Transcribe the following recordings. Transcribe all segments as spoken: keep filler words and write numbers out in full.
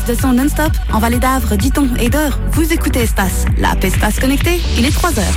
mix de son non-stop en Vallée d'Avre, Diton et d'Eure. Vous écoutez Espace, l'app Espace connecté, il est trois heures.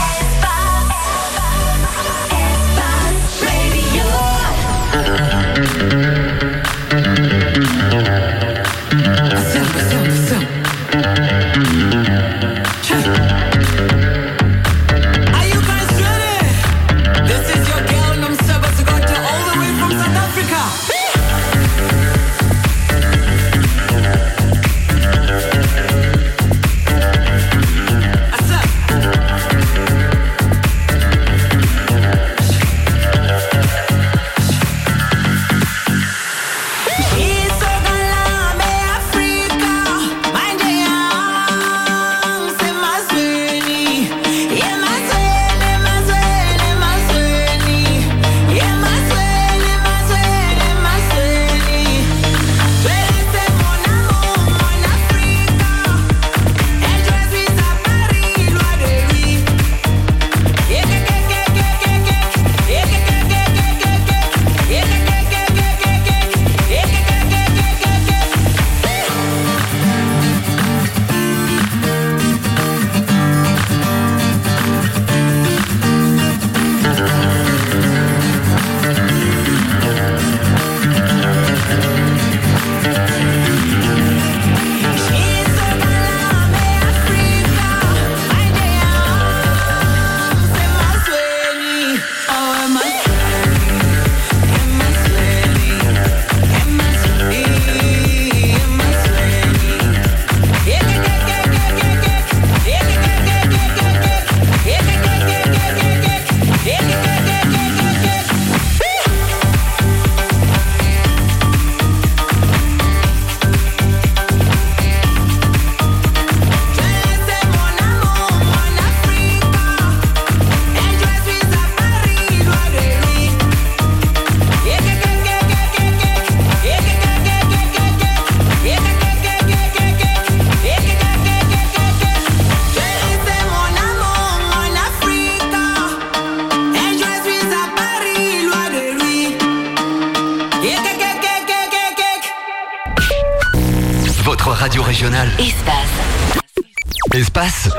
Radio régionale. Espace. Espace.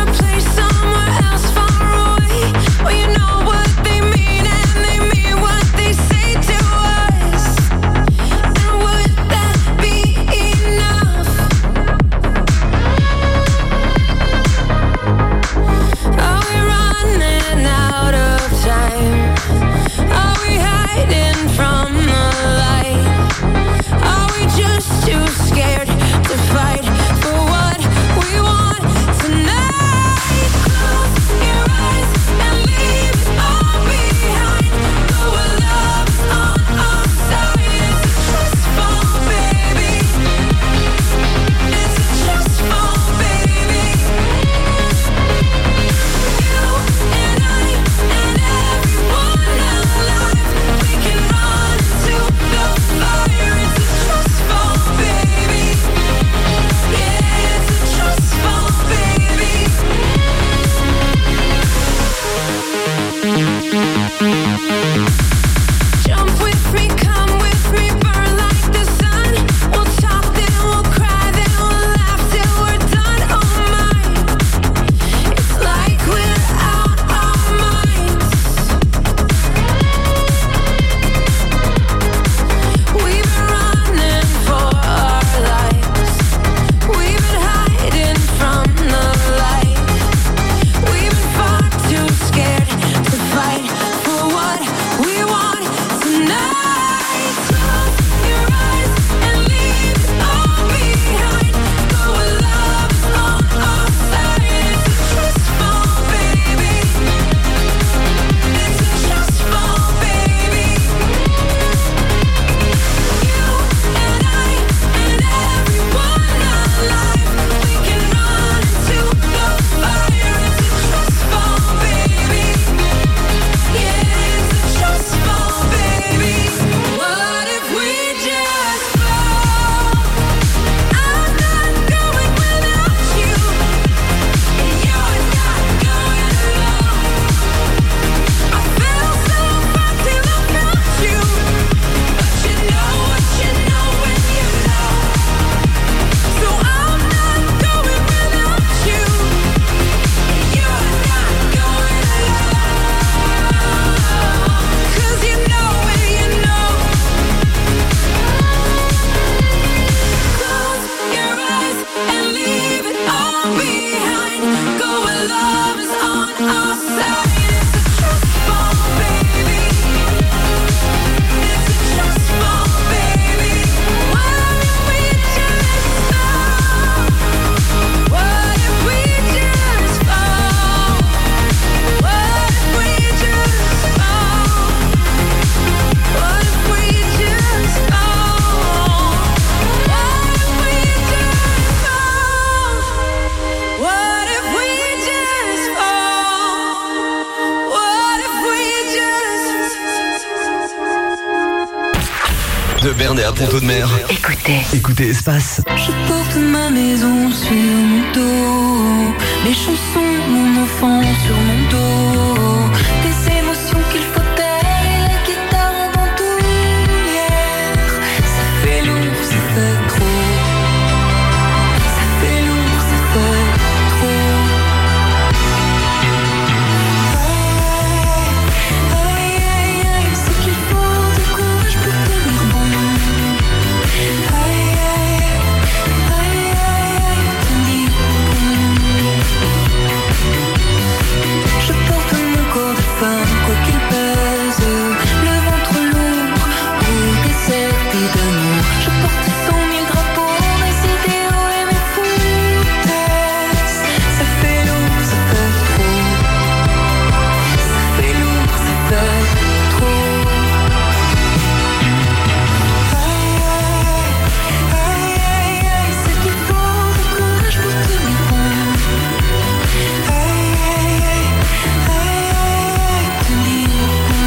What they mean and they mean what de Berne à Pont-de-Mer. Écoutez. Écoutez Espace. Je porte ma maison sur mon dos, les chansons, mon enfant sur mon dos, des émotions qu'il faut taire et la guitare en bandoulière. Ça fait lourd, ça fait trop. Ça fait lourd, ça fait trop. Aïe, aïe, aïe, aïe, c'est qu'il faut du courage pour tenir bon. Aïe, aïe, aïe, aïe, tenir bon. Je porte mon corps de femme, quoi qu'il pèse, le ventre lourd, pour des cercles d'amour. Je porte cent mille drapeaux, mes idéaux et mes foutaises. Ça fait lourd, ça fait trop. Ça fait lourd, ça fait trop. Aïe, aïe, aïe, aïe, c'est qu'il faut du courage pour tenir bon. Aïe, aïe, aïe, aïe, aïe, tenir bon.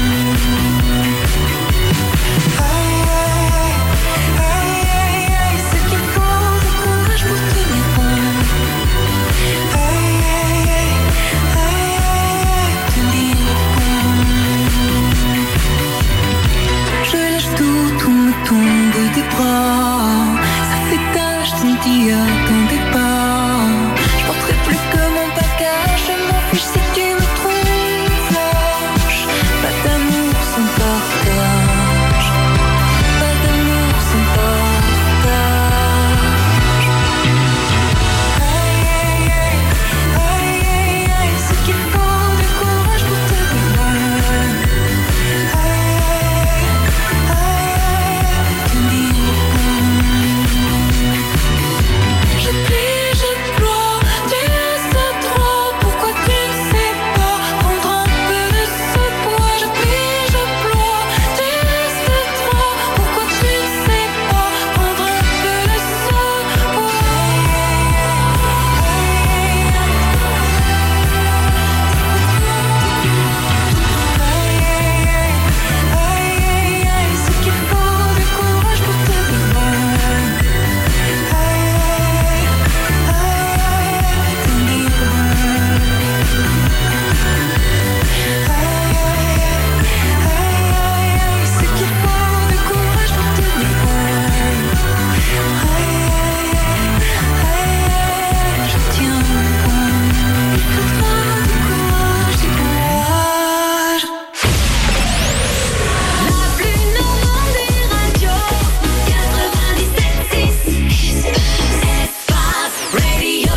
Aïe, aïe, aïe, aïe, c'est qu'il faut du courage pour tenir bon. Aïe, aïe, aïe, aïe, aïe, tenir bon. Je lâche tout, tout me tombe des bras. Ça fait tâche, tu me dis attendez pas. Je porterai plus que mon bagage. Je m'en fiche si tu me trouves lâche. Pas d'amour sans partage. Pas d'amour sans partage. Aïe, aïe, aïe, aïe, aïe, aïe, c'est qu'il faut du courage pour tenir bon. Aïe, aïe, aïe, tenir bon. Je plie, je ploie, tu sais trop. Pourquoi tu ne sais pas prendre un peu de ce poids? Je plie, je ploie, tu sais trop. Pourquoi tu ne sais pas prendre un peu de ce poids? Aïe, aïe, aïe, c'est qu'il faut du courage pour tenir bon. Aïe, aïe, tenir bon. Aïe, aïe, aïe, c'est qu'il faut du courage pour tenir bon. Aïe, aïe, je tiens bon. Il faudra du courage, du courage. La plus normande des radios, quatre-vingt-dix-sept six, Espace Radio.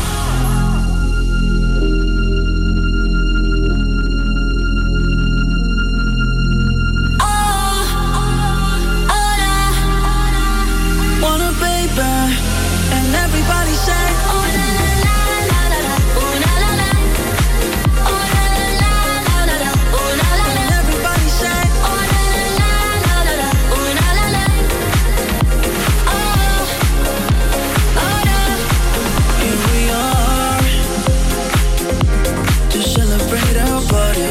Want a baby, and everybody say, Oh la la la la la la, oh la la la, oh la la la la la la, oh la la la, and everybody say, oh la la la la la la, oh la la la, oh oh la. here we are to celebrate our party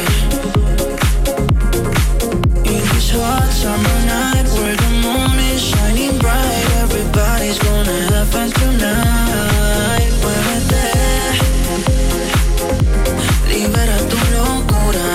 in this hot summer night where the moon is shining bright. Everybody's gonna have fun tonight. Muévete, libera tu locura.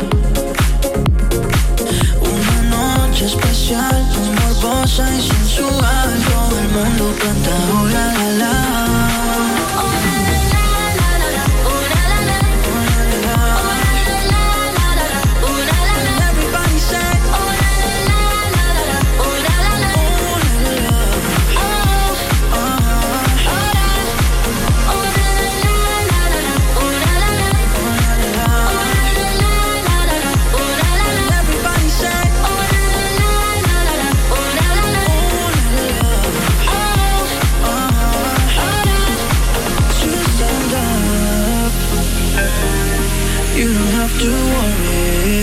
Una noche especial, muy morbosa y sensual. Todo el mundo canta oh la la la. Oh la la la la la la, oh la la la, Oh la la la. oh la la la la la la, oh la la la, Everybody say oh la la la la la la, oh la la la, oh la la la. oh Oh, oh la, oh la la la la la la, oh la la la, oh la la la. oh la la la la la la, oh la la la, Everybody say oh la la la la la la, oh la la la, oh la la la. oh Oh, oh la. to stand up. You don't have to worry.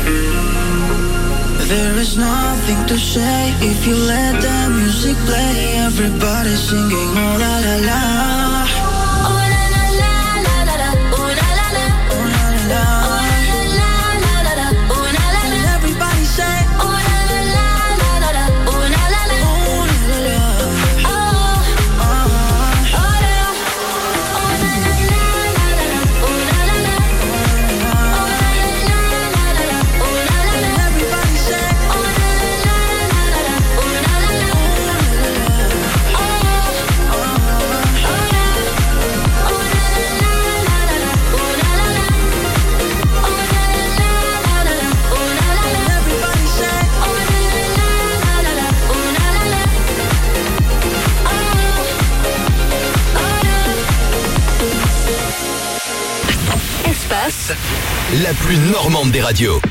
There is nothing to say if you let the music play. Everybody singing oh la la la. Oh la la la la la la, oh la la la, Oh la la la. oh la la la la la, oh la la la, And everybody say oh la la la la la la, la plus normande des radios.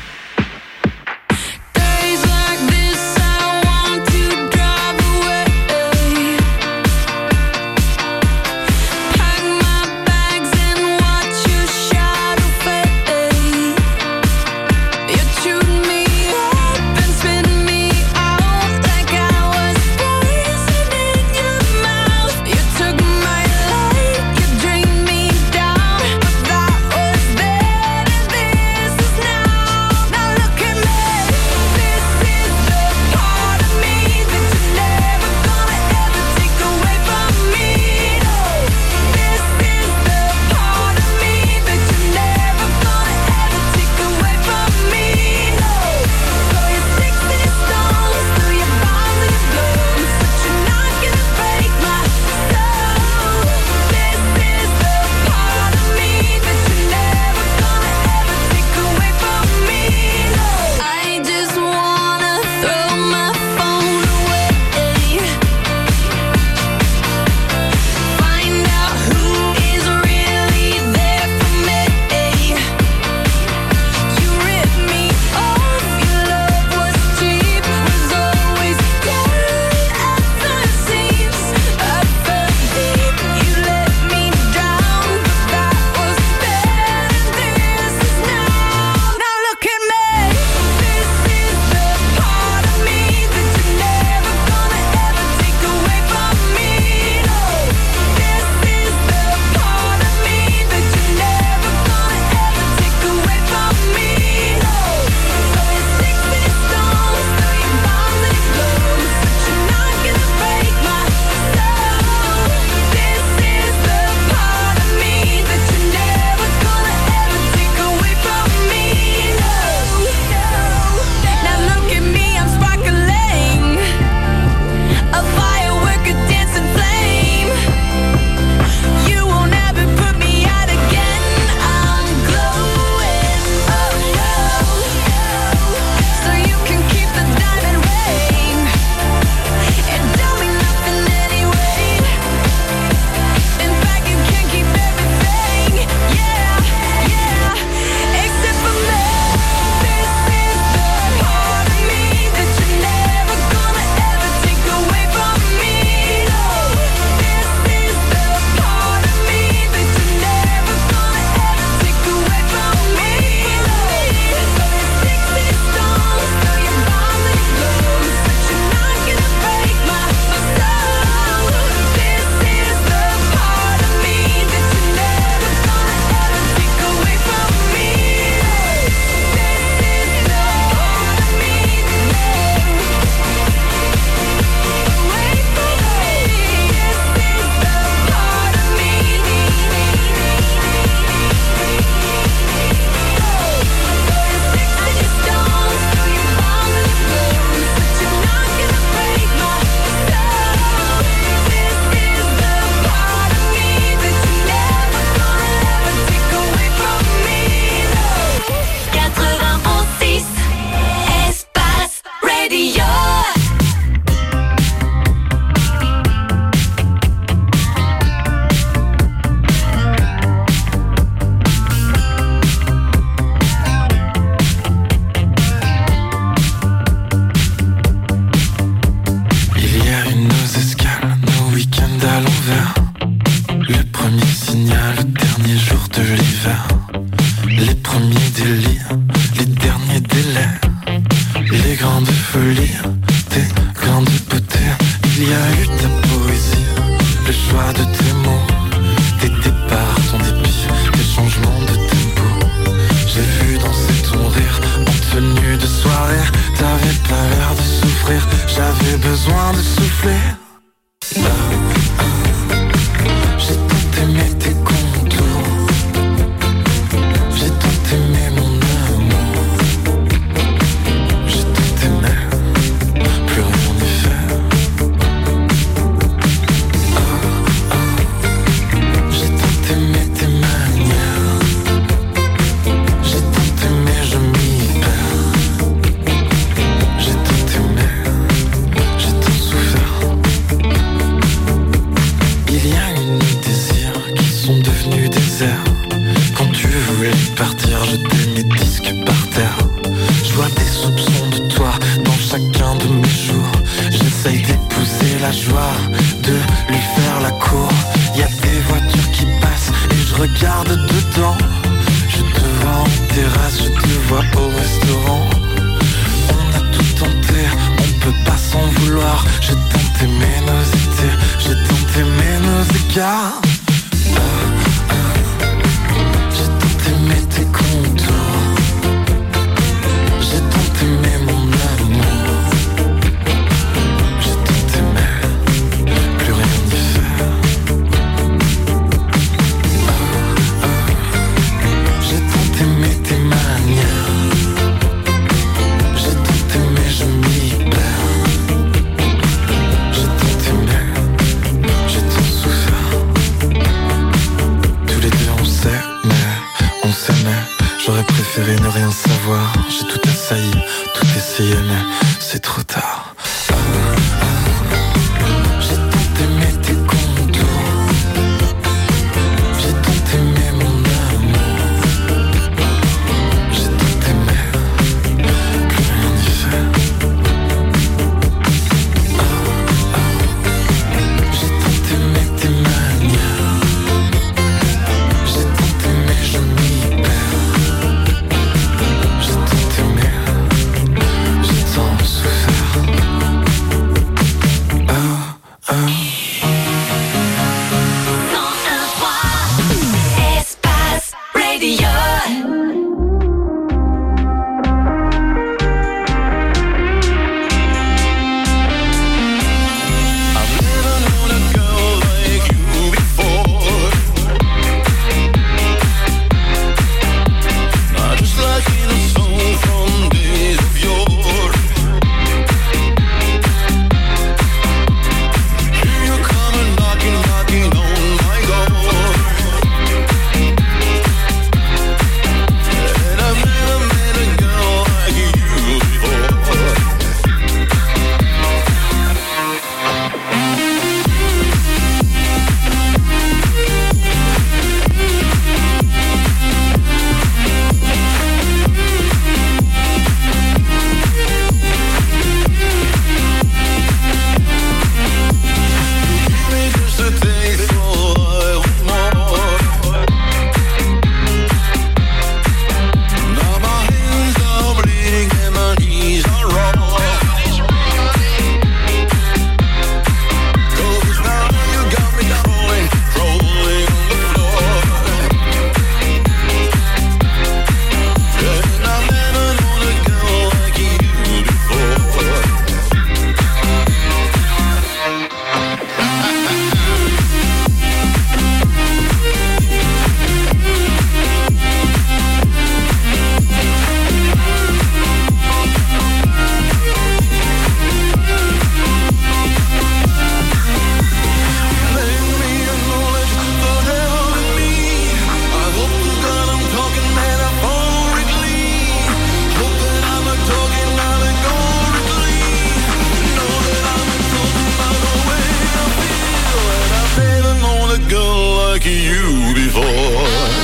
J'ai tant aimé, j'ai tant souffert. jours, j'essaye d'épouser la joie, de lui faire la cour. Y a des voitures qui passent et je regarde dedans. Je te vois en terrasse, je te vois au restaurant. On a tout tenté, on peut pas s'en vouloir. J'ai tenté mes nausées, j'ai tenté mes écarts. Ah, ah. J'ai tenté mes tes contours. J'ai tenté mes mon amour. J'ai tenté mais plus rien n'y faire. Ah, ah. J'ai tenté mais tes manières. J'ai tenté mais je m'y perds. J'ai tenté mais j'ai tant souffert. Tous les deux on sait mais on s'aimait. J'aurais préféré ne rien savoir. J'ai tout essayé, tout essayé mais c'est trop tard. Ah, ah. J'ai tenté mais tes contours. J'ai tenté mais mon amour. J'ai tenté mais plus rien n'y fait. Ah, ah. J'ai tenté mais tes manières. J'ai tenté mais je m'y perds. J'ai tenté mais j'ai tant souffert. Ah, ah. Espace Radio. I've never known a girl like you before. Not just like in a song from days of yore. Here you come and knocking, knocking on my door. And I've never met a girl like you before. Give me just a taste, so I want more. Now my hands are bleeding and my knees are raw. 'Cause now you got me rolling, rolling on the floor. And I've never known a girl like you before. Let me acknowledge the devil in me. I hope to God I'm talking metaphorically. Hope that I'm not talking allegorically. Know that I'm talking about the way I feel. And I've never known a girl like you before.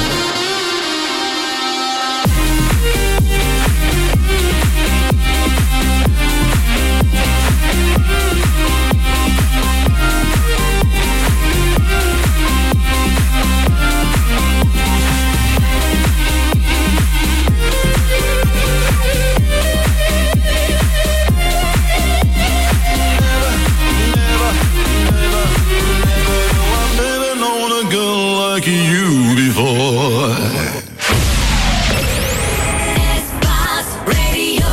I've never known a girl like you before. Espace Radio.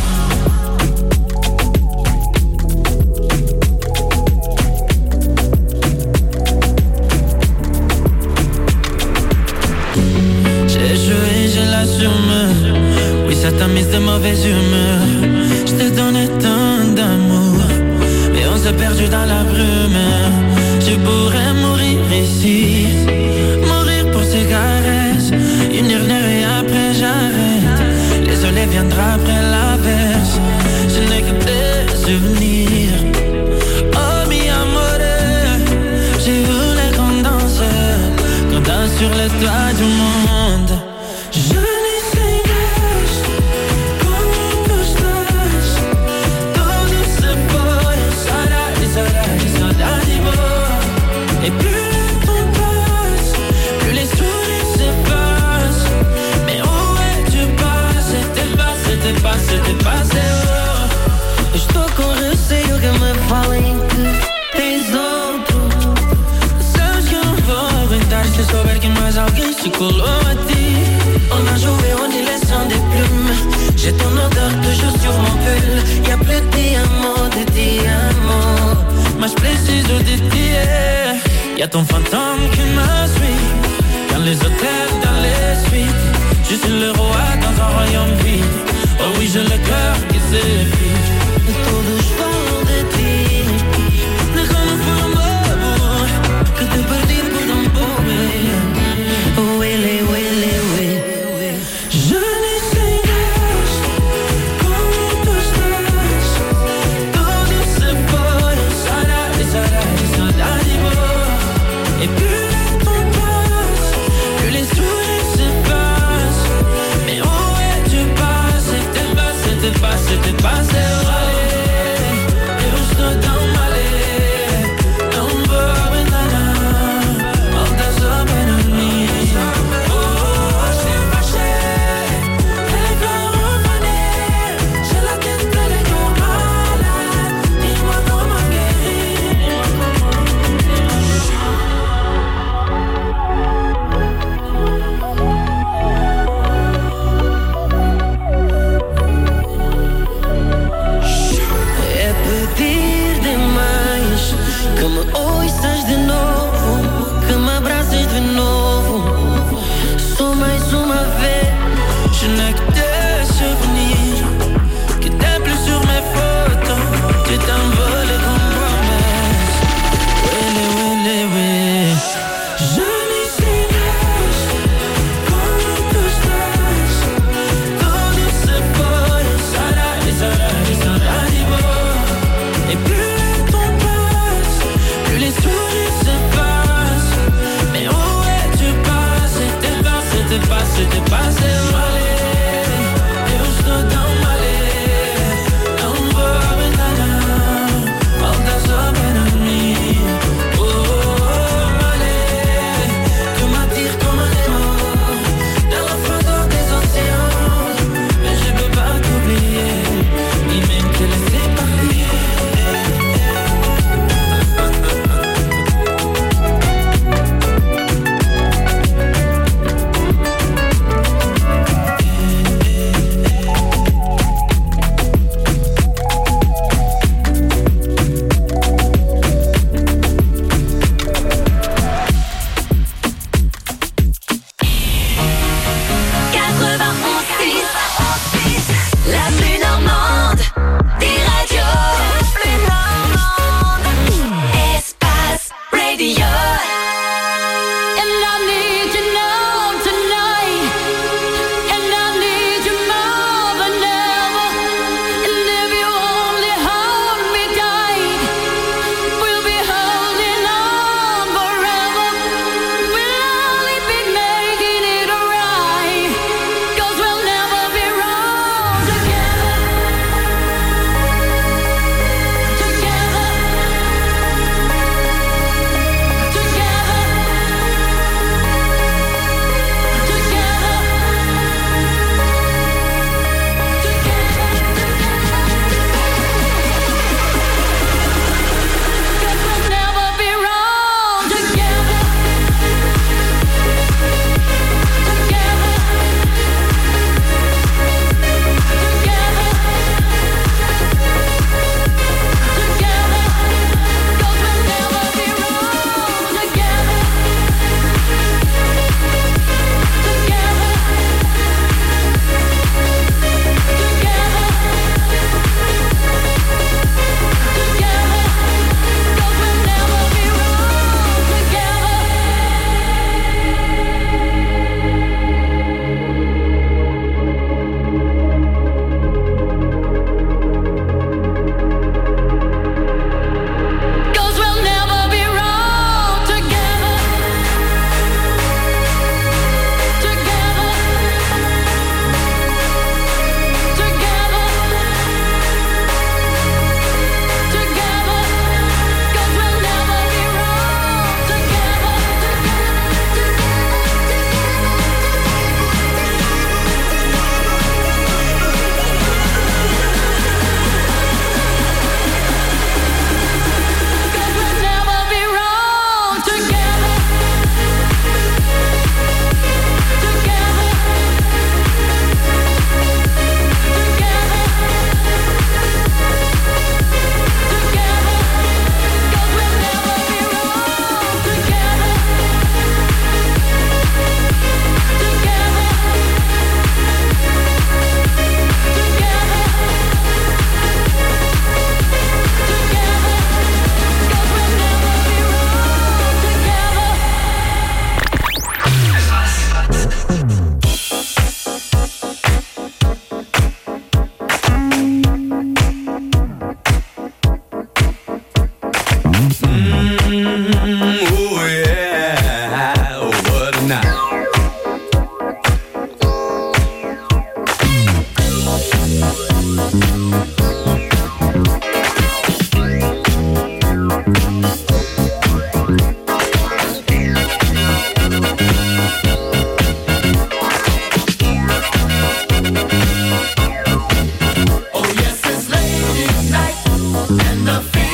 J'ai joué, je l'assume. Oui, ça t'a mis de mauvaise humeur. Je t'ai donné tant d'amour, mais on s'est perdu dans la brume. Je pourrais mourir ici, mourir pour ces caresses. Une heure et après j'arrête. Les soleils viendra après l'averse. Je n'ai que des souvenirs. Oh mi amore, je voulais qu'on danse, qu'on danse sur le toit du monde. Je n'y sais pas comment que je lâche. Todo se ciseaux d'été. Y'a ton fantôme qui me suit dans les hôtels, dans les suites. Je suis le roi dans un royaume vide. Oh oui, j'ai le cœur qui s'effrite. Et todos falam de ti. Déjame por un bobo que te perdí por un poco. Huele, huele, huele. Je ne sais pas comment tu estás. Todo se fue, saudade, saudade, saudade boa. Et plus le temps passe, plus les sourires s'effacent. Mais où es-tu passé? T'es passé, t'es passé, t'es passé.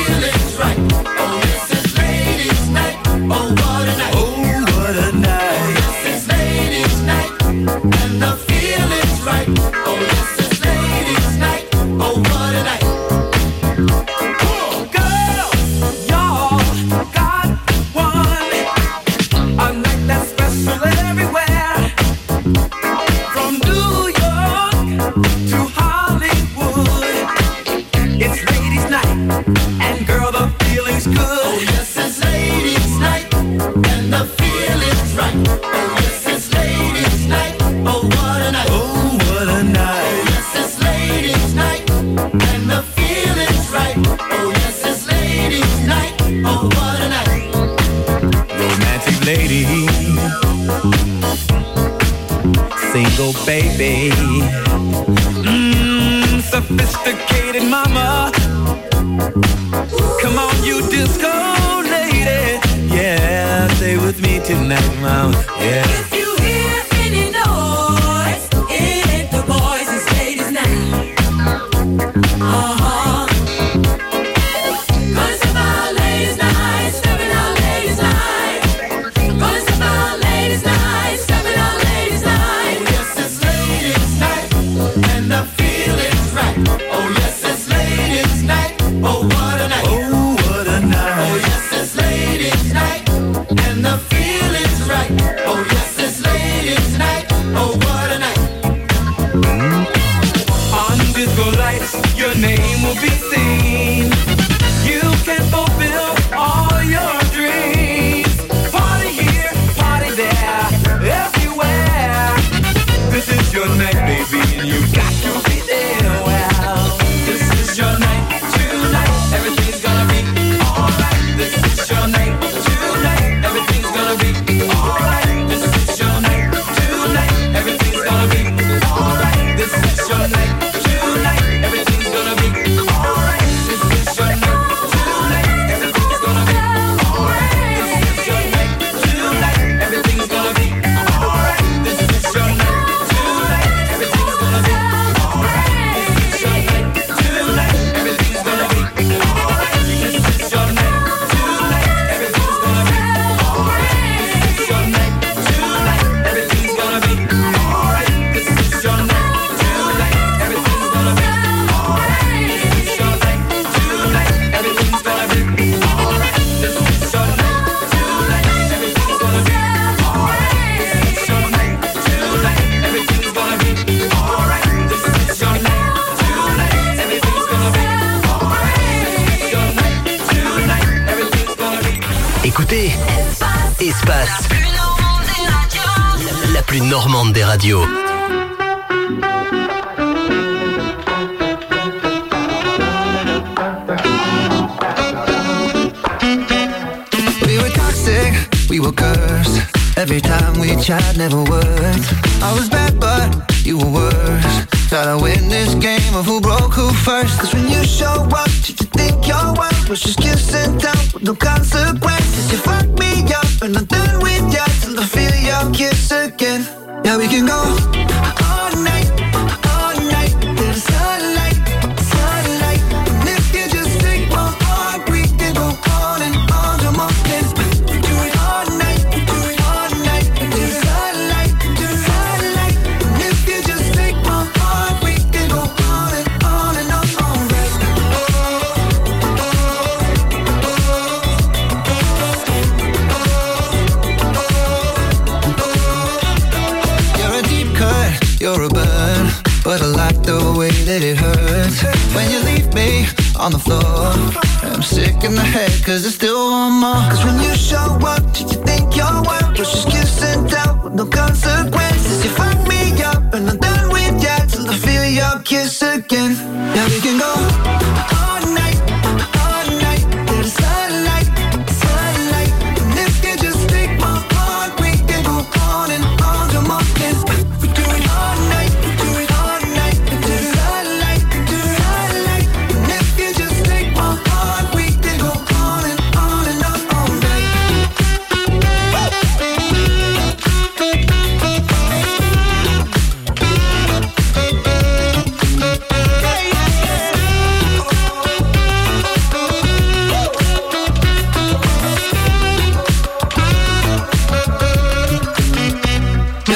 feeling's right. Oh yes, it's ladies' night. Oh what a night. Oh, what a night. Oh yes, it's ladies' night. And the feeling's right. Oh yes, it's ladies' night. Oh what a night. Single baby, mmm, sophisticated mama. Come on, you disco lady, yeah, stay with me tonight, mama, yeah. If you hear any noise, it ain't the boys, it's ladies' night. Uh-huh. Gonna step out ladies' night, stepping out ladies' night. Gonna step out ladies' night, stepping out ladies' night. Oh yes, it's ladies' night, and the feeling's right. Oh yes, it's ladies' night. Oh what a night. Oh, what a night. Oh yes, it's ladies' night, and the feeling's right. Oh yes, it's ladies' night. Oh what a night. On disco lights, your name will be seen. You can fulfill all your dreams. Party here, party there, everywhere. This is your night, baby, and you got to be there. Well, this is your night tonight. Everything's gonna be alright. This is your night tonight. Everything's gonna be alright. This is your night tonight. Everything's gonna be alright. This is your night tonight. Everything's gonna be alright. This is your night tonight. Everything's gonna be alright. This is your night tonight. Everything's gonna be alright. This is your night tonight. Everything's gonna be alright. This is your night tonight. Everything's gonna be alright. This is your night tonight. Everything's gonna be alright. This is your night tonight. Everything's gonna be alright. This is your night tonight. Everything's gonna be alright. This is your night tonight. Everything's gonna be alright. This is your night tonight. Everything's gonna be alright. This is your night tonight. Everything's gonna be alright. This is your night tonight. Everything's gonna be alright. This is your night tonight. Everything's gonna be. Écoutez, Espace, la plus normande des radios. We were toxic, we were cursed. Every time we tried, never worked. I was bad, but you were worse. Try to win this game of who broke who first. Cause when you show up, did you think your world was just kiss and tell with no consequences? You fuck me up and I'm done with you till I feel your kiss again. Yeah, we can go all night, all night to the sunlight, sunlight. And if you just take my heart, we can go on and on till morning. We do it all night, we do it all night to the sunlight, to the sunlight. And if you just take my heart, we can go on and on and on all night. You're a deep cut, you're a burn, but I like the way that it hurts when you leave me on the floor. I'm sick in the head cause I still want more. Cause when you show up, did you think your world was just kiss and tell with no consequences? You fuck me up and I'm done with you till I feel your kiss again. Yeah, we can go all night, all night to the sunlight, sunlight. And if you just take my heart, we can go on and on till morning. We do it all night, we do it all night to the sunlight, to the sunlight. And if you just take my heart, we can go on and on and on all night.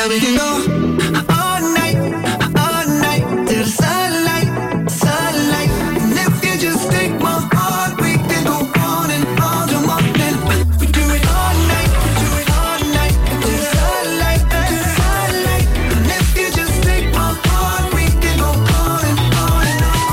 Let me go all night, all night to the sunlight, sunlight. And if you just take my heart, we can go on and on till morning. We do it all night, we do it all night to the sunlight, to the sunlight. And if you just take my heart, we can go on and on and on.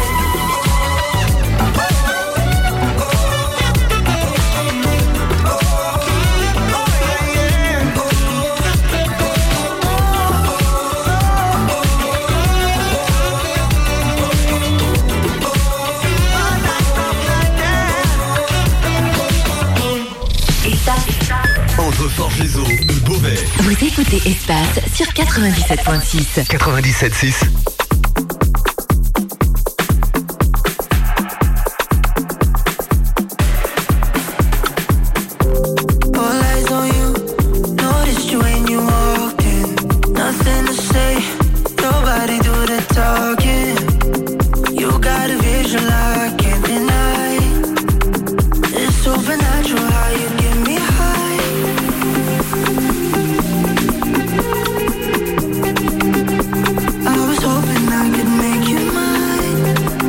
Entre Forges-les-Eaux et Beauvais. Vous écoutez Espace sur quatre-vingt-dix-sept virgule six. quatre-vingt-dix-sept virgule six. All eyes on you, noticed you when you walked in. Nothing to say, nobody do the talking. You got a vision I can't deny. It's supernatural how you get me high. I was hoping I could make you mine.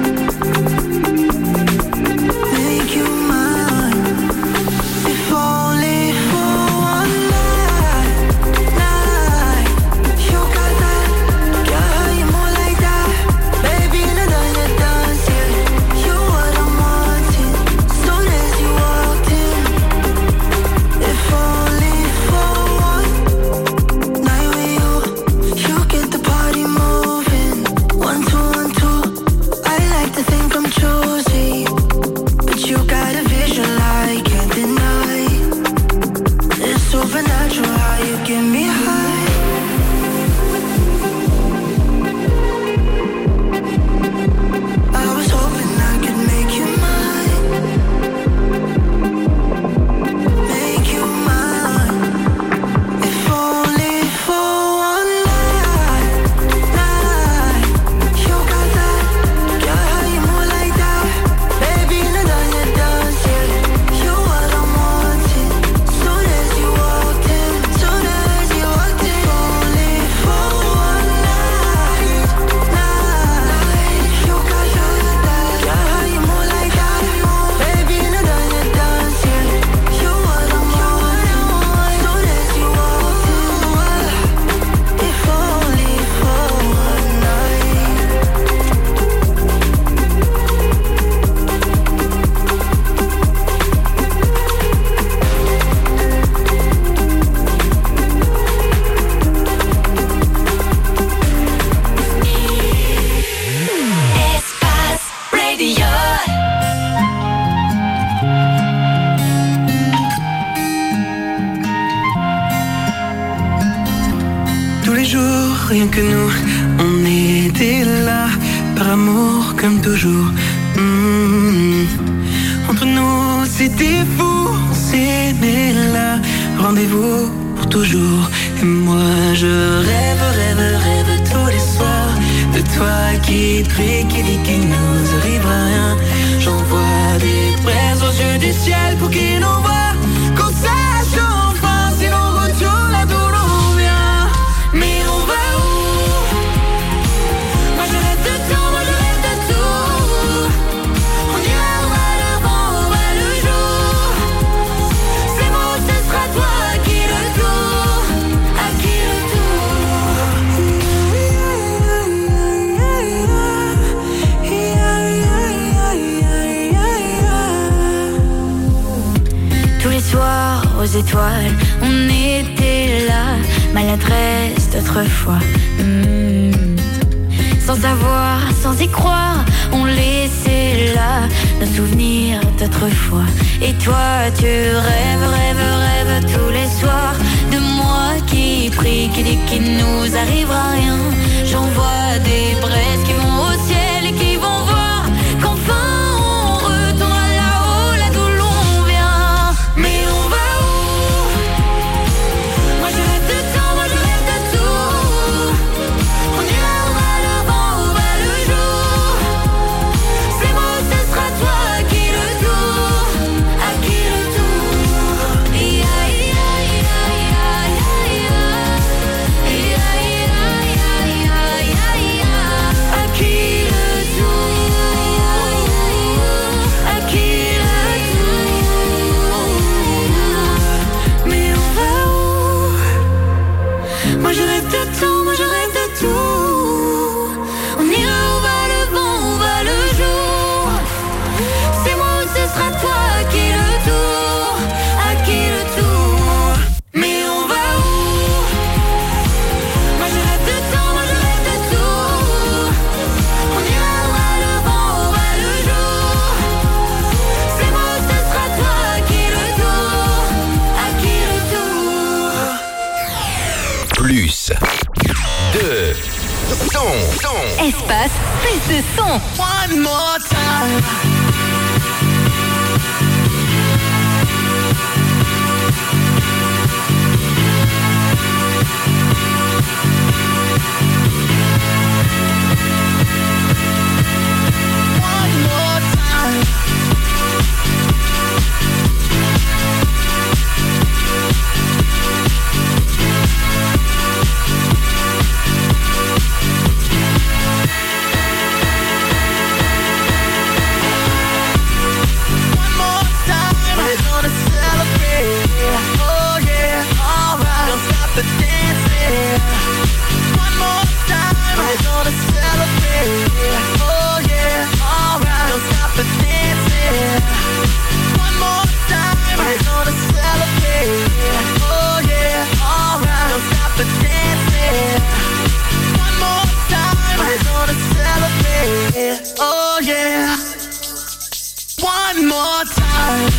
Make you mine. If only for one night, night. You got that, girl, you more like that. Baby, in a dance, dance, yeah. You what I'm wanting. Soon as you walked in. If only for one night with you, you get the party moving. One, two, one, two. I like to think I'm choosy, but you got a vision I can't deny. It's supernatural how you get me high. I was hoping I could make you mine. Make you mine. If only for one night, night. You got that, girl, you more like that. Baby, in a dance, dance, yeah. You what I'm wanting. Soon as you walked in, soon as you walked in. Only for one night, night. You got that, girl, you more like that. Baby, in a dance, dance, yeah. You what I'm wanting. Soon as you walked in, if only for one night. Espace Radio. Tous les jours, rien que nous, on était là, par amour comme toujours. Mmh. Entre nous, c'était fou, on s'aimait là, rendez-vous pour toujours. Et moi, je rêve, rêve, rêve tous les soirs de toi qui prie, qui dit qu'il nous arrivera rien. J'envoie des braises aux yeux du ciel pour qu'il nous voit, qu'on sache enfin si l'on retourne là d'où l'on vient. Mais on va où? Moi je rêve de tout, moi je rêve de tout. On ira où à l'avant, où à le jour. C'est moi, ce sera toi qui le tour, à qui le Tous les soirs aux étoiles, on était là, maladresse d'autrefois. Mmh. Sans savoir, sans y croire, on laissait là nos souvenirs d'autrefois. Et toi, tu rêves, rêves, rêves tous les soirs de moi qui prie, qui dit qu'il nous arrivera rien. J'envoie des braises qui vont au ciel et qui vont voir qu'enfin on retourne là-haut, là d'où l'on vient. Mais on va où? Moi je rêve de tout, moi je rêve de tout. On ira où à l'avant, où va le jour. C'est moi, ce sera toi qui le tour, à qui le tour. Ia, ia, ia, ia, ia, ia. son. Espace, plus de son. One more time. Oh yeah, one more time.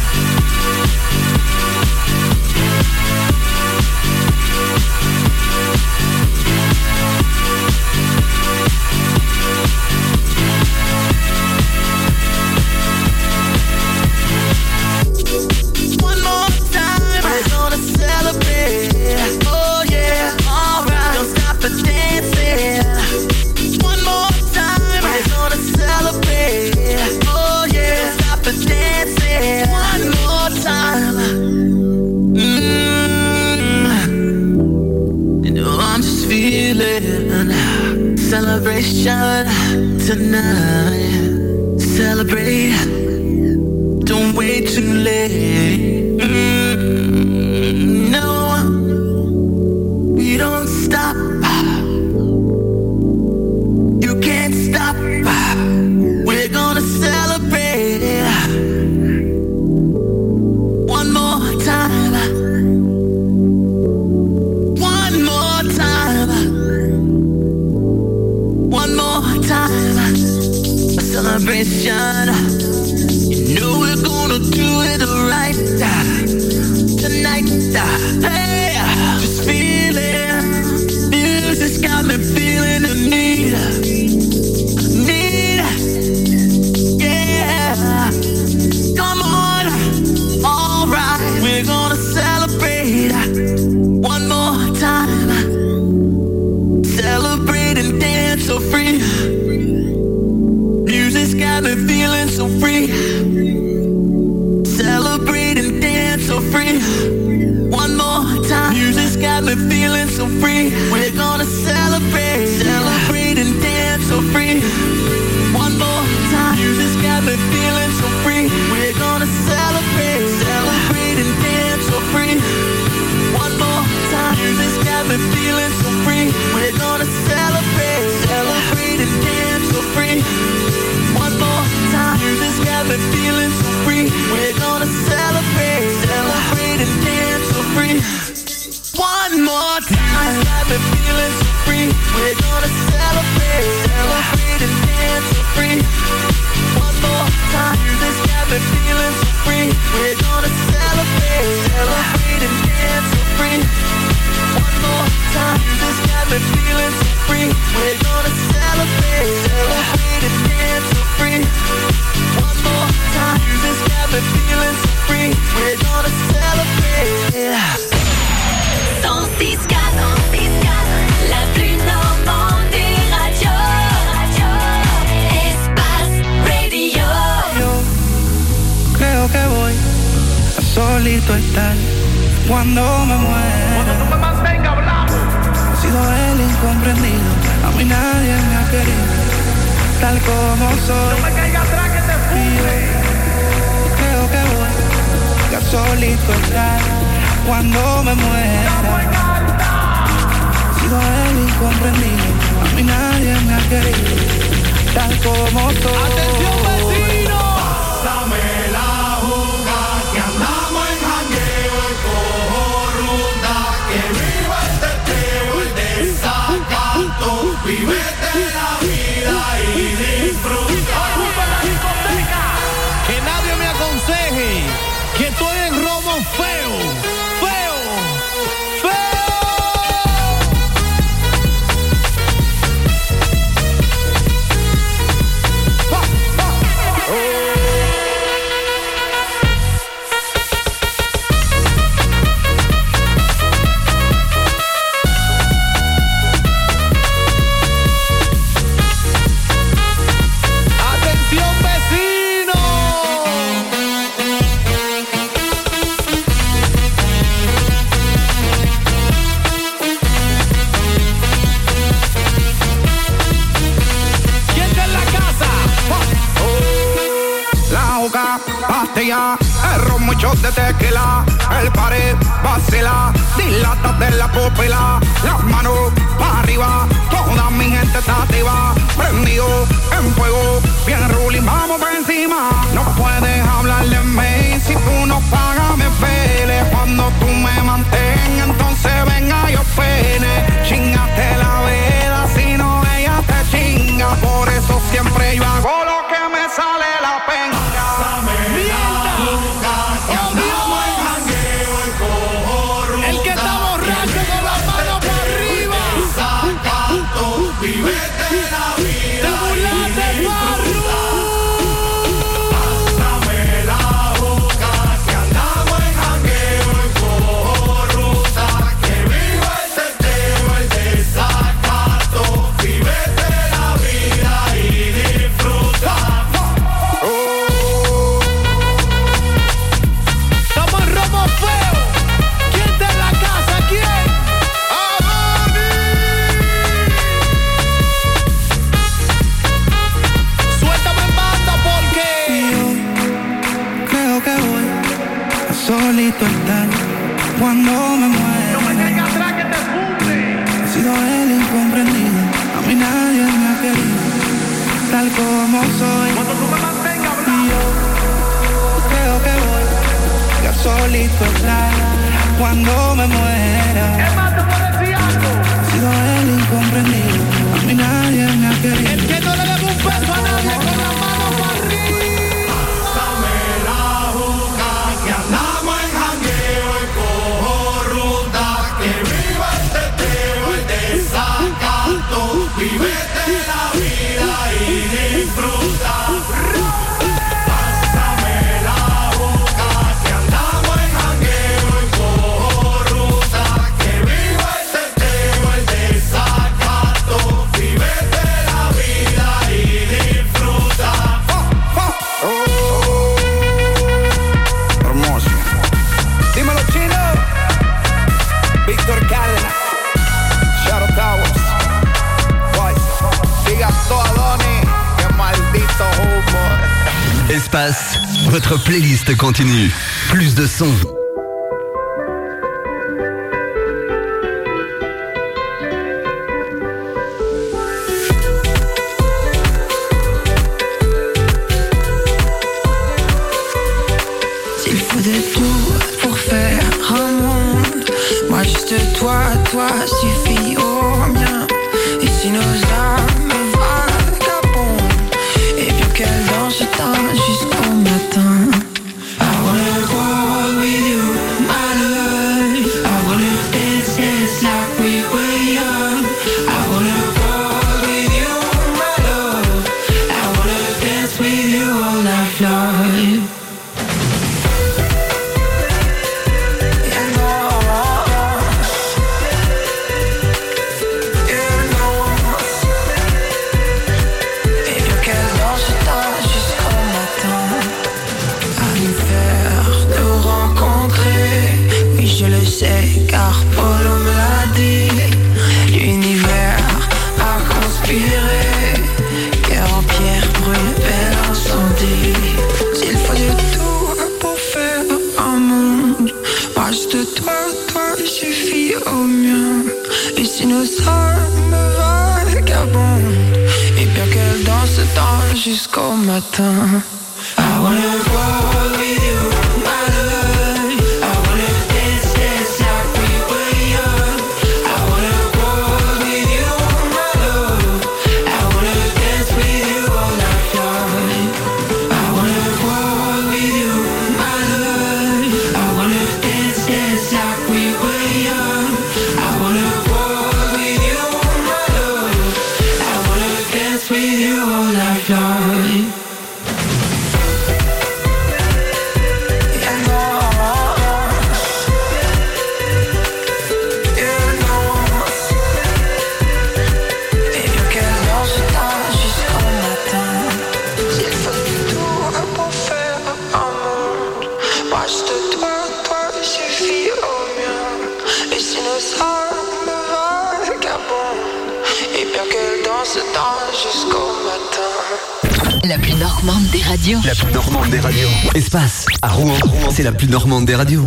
One more time, we're gonna celebrate. Oh yeah, alright, don't stop the dancing. One more time, we're gonna celebrate. Oh yeah, stop the dancing. One more time. Mm. You know I'm just feeling celebration tonight. Celebrate, don't wait too late. Mm, no, we don't stop. You can't stop. We're gonna celebrate one more time. One more time. One more time. A celebration. You know we're gonna do it right tonight. Hey, just feeling. Music's got me feeling the need. Need. Yeah. Come on. All right. We're gonna celebrate one more time. Celebrate and dance so free. Music's got me feeling so free. Celebrate and dance so free. One more time. Music's got me feeling so free. We're gonna celebrate. Celebrate and dance so free. One more time. Music's got me feeling so free. We're gonna celebrate. Celebrate and dance so free. One more time. Music's got me feeling so free. We're gonna celebrate. Celebrate and dance so free. One more time. Music's got me feeling so free. We're gonna celebrate. Celebrate and dance so free. One more time. Got me feeling so free. We're gonna celebrate. Celebrate and dance so free. One more time. Music's got me feeling so free. We're gonna celebrate. Celebrate and dance so free. One more time. Music's got me feeling so free. We're gonna celebrate. Celebrate and dance so free. One more time. Music's got me feeling so free. We're gonna celebrate. cent six quatre, la plus normande des radios. Espace Radio. Yo creo que voy a solito estar cuando me muera. Cuando no me mantenga hablando. He sido el incomprendido, a mí nadie me ha querido, tal como soy. No me caiga atrás que te fume. Creo que voy a solito estar cuando me muera. He sido el incomprendido, a mí nadie me ha querido, tal como soy. ¡Atención, vecino! Pásame la juga, que andamos en jangueo y cojo ruta, que viva el teteo, el desacato, vívete la vida y disfruta. ¡Ocupa la discoteca! Que nadie me aconseje que estoy en romo feo, feo, feo. botella, el ron, muchos de tequila, el pared vacila, dilata de la pupila, las manos para arriba, toda mi gente está activa, prendido en fuego, bien ruling, vamos por encima. No puedes hablar de mí si tú no pagas me pele, cuando tú me mantengas entonces venga yo pene, chingate la vela si no ella te chinga, por eso siempre yo hago lo que me sale la pena. El que está borracho con las manos para arriba. Vivete la vida. Te burlaste, Farru. Pásame la boca, que andamos en jangueo y cojo ruta, que viva el teteo, el desacato. Vivete la vida y disfruta. Estamos en Romo Feo. ¿Quién está en la casa? ¿Quién? Suéltame en banda porque Yo creo que voy a solito estar cuando me muera. no me traigas atrás que te funde. He sido el incomprendido, a mí nadie me ha querido, tal como soy. Cuando tú me mantengas, Y bro. yo creo que voy a solito estar cuando me muera. Es más, te puedo decir algo. He sido el incomprendido, a mí nadie me ha querido. El que no le debe un peso a nadie con las manos para arriba. Pásame la boca, que andamos en jangueo y cojo ruta, que viva el teteo, el desacato. Vivete la vida y disfruta. Pásame la boca, que andamos en jangueo y cojo ruta, que viva el teteo, el desacato. Vivete la vida y disfruta. Hermoso. Dímelo, Chino. Víctor Cárdenas. Shadow Towers. Voice. Diga todo, Donny. Qué maldito humo. Espace, votre playlist continue. Plus de son. S'il faut de tout pour faire un monde, moi juste toi, toi suffit au mien. Et si nos âmes vagabondent, et bien qu'elles dansent tard jusqu'au matin. I wanna walk with you, my love. I wanna dance, dance like we were young. I wanna walk with you, my love. I wanna dance with you all night long. Je le sais car Polo me l'a dit. L'univers a conspiré, cœur en pierre brûle, bel incendie. S'il faut de tout pour faire un monde, moi juste toi, toi suffit au mien. Et si nos âmes vagabondent, et bien qu'elles dansent tard jusqu'au matin. I wanna walk with you, my love. I wanna dance, dance like we were young. I wanna walk with you, my love. I wanna dance with you all night long. I wanna walk with you, my love. I wanna dance, dance like we were young. I wanna walk with you, my love. I wanna dance with you all night long. Et bien qu'elle danse dans jusqu'au matin. La plus normande des radios. La plus normande des radios. Espace, à Rouen, c'est la plus normande des radios.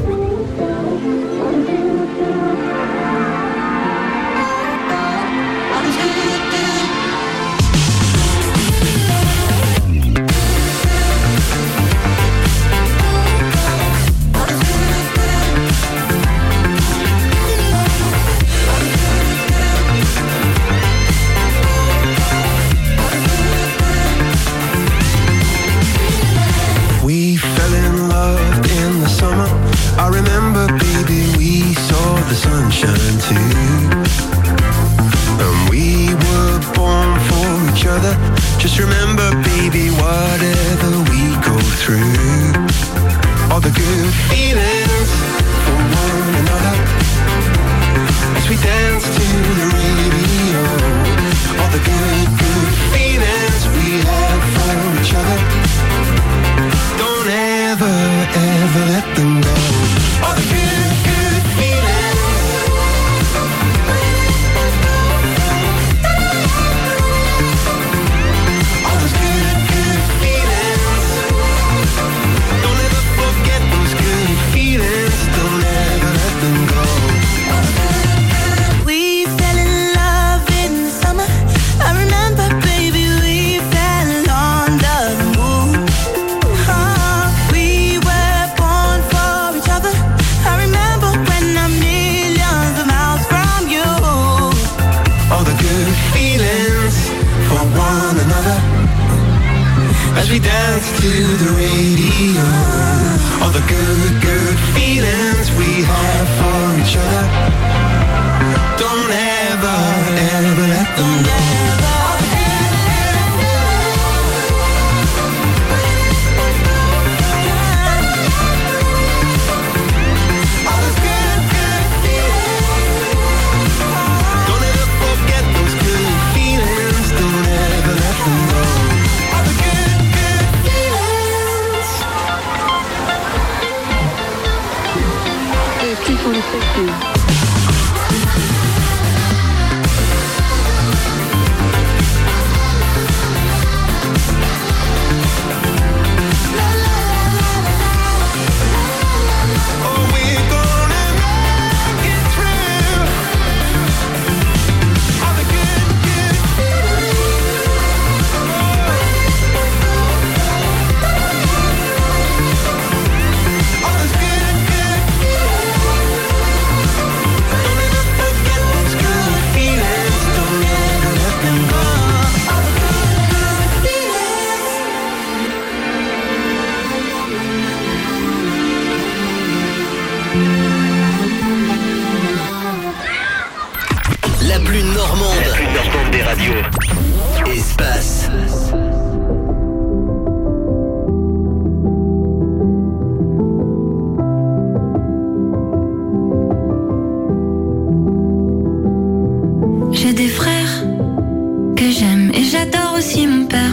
Sunshine too, and we were born for each other. Just remember, baby, whatever we go through, all the good feelings for one another, as we dance to the radio. All the good, good feelings we have for each other, don't ever, ever let them go. All the good, good feelings. As we dance to the radio, all the good, good feelings we have for each other, don't ever, ever let them go. Espace. J'ai des frères que j'aime et j'adore aussi mon père.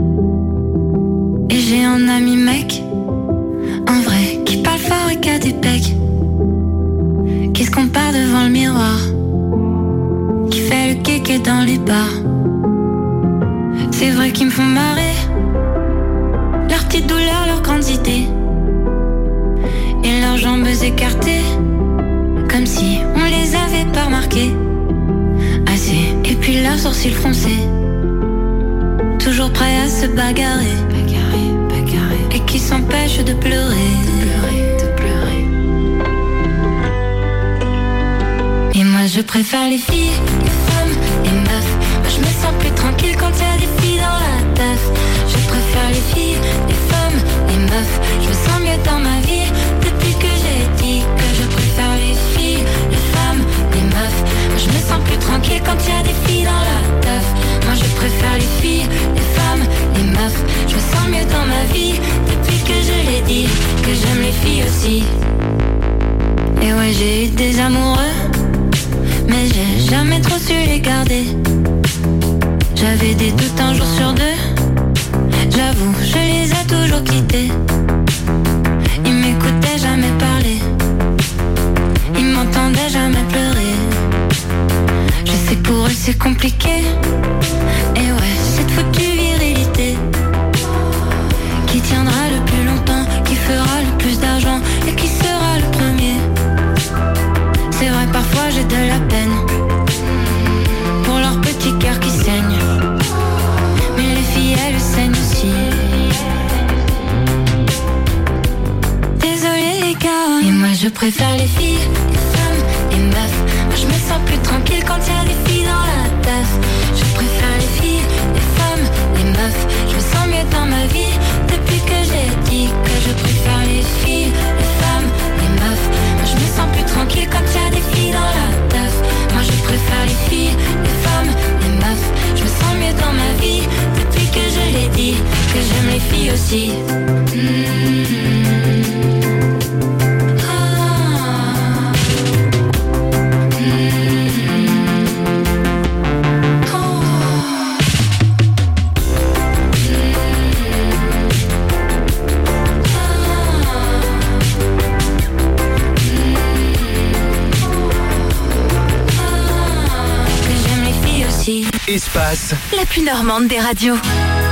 Et j'ai un ami mec, un vrai, qui parle fort et qui a des pecs, qui se compare devant le miroir, qui fait le kéké dans les bars. C'est vrai qu'ils me font marrer, leurs petites douleurs, leurs grandes idées, et leurs jambes écartées, comme si on les avait pas remarquées. Assez, et puis leurs sourcils froncés, toujours prêts à se bagarrer, bagarrer, bagarrer, et qui s'empêchent de pleurer, de pleurer, de pleurer. Et moi je préfère les filles, les femmes, les meufs. Moi je me sens plus tranquille quand y a des filles dans la teuf. Je préfère les filles, les femmes, les meufs. Je me sens mieux dans ma vie depuis que j'ai dit que je préfère les filles, les femmes, les meufs. Moi je me sens plus tranquille quand y a des filles dans la teuf. Moi je préfère les filles, les femmes, les meufs. Je me sens mieux dans ma vie depuis que je l'ai dit que j'aime les filles aussi. Et ouais, j'ai eu des amoureux, mais j'ai jamais trop su les garder. J'avais des doutes un jour sur deux, j'avoue, je les ai toujours quittés. Ils m'écoutaient jamais parler, ils m'entendaient jamais pleurer. Je sais que pour eux c'est compliqué, et ouais, cette foutue virilité. je préfère les filles, les femmes, les meufs. Moi je me sens plus tranquille quand y a des filles dans la teuf. Je préfère les filles, les femmes, les meufs. Je me sens mieux dans ma vie depuis que j'ai dit que je préfère les filles, les femmes, les meufs. Moi je me sens plus tranquille quand y a des filles dans la teuf. Moi je préfère les filles, les femmes, les meufs. Je me sens mieux dans ma vie depuis que je l'ai dit que j'aime les filles aussi. Mmh. Espace. La plus normande des radios.